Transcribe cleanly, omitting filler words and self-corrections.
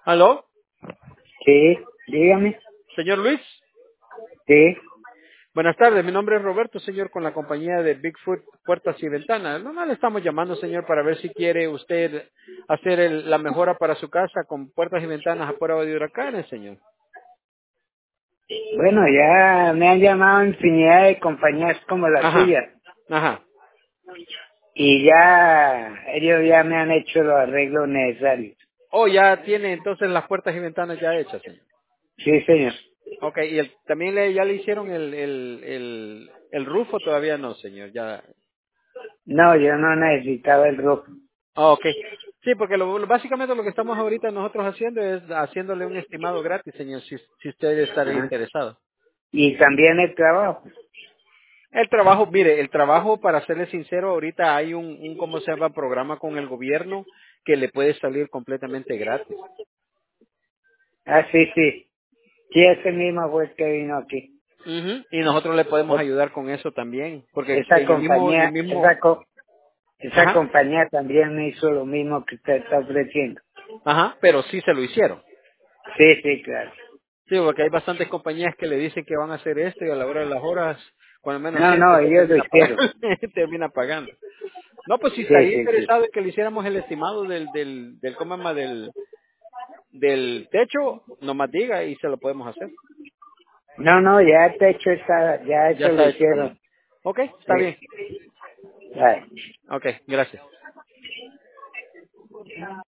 ¿Aló? Sí, dígame. Señor Luis. Sí. Buenas tardes, mi nombre es Roberto, señor, con la compañía de Bigfoot Puertas y Ventanas. No le estamos llamando, señor, para ver si quiere usted hacer la mejora para su casa con puertas y ventanas a prueba de huracanes, señor. Bueno, ya me han llamado infinidad de compañías como la Ajá, suya ajá. y ya ellos ya me han hecho los arreglos necesarios. Oh, ya tiene entonces las puertas y ventanas ya hechas, señor. Sí, señor. Ok, y también ya le hicieron el rufo, todavía no, señor, ya. No, yo no necesitaba el rojo. Ah, ok. Sí, porque básicamente lo que estamos ahorita nosotros haciendo es haciéndole un estimado gratis, señor, si usted estaría Ajá. interesado. Y también el trabajo. El trabajo, mire, el trabajo, para serle sincero, ahorita hay ¿cómo se llama? Programa con el gobierno que le puede salir completamente gratis. Ah, sí, sí. Sí, ese mismo fue el que vino aquí. Ujú. Y nosotros le podemos Eh, ayudar con eso también, porque Esa el compañía, mismo, esa ajá, compañía también me hizo lo mismo que usted está ofreciendo. ajá, pero sí se lo hicieron. Sí, sí, claro. Sí, porque hay bastantes compañías que le dicen que van a hacer esto y a la hora de las horas, cuando menos No, siente, no, usted ellos lo termina hicieron. pagando. Termina pagando. No, pues si Sí, estaría sí, sí. interesado en que le hiciéramos el estimado ¿cómo se llama? Del techo, nomás diga y se lo podemos hacer. No, no, ya el techo está, ya Ya eso lo está hecho también. hicieron. Ok, está bien. Sí. Bye. Ok, gracias.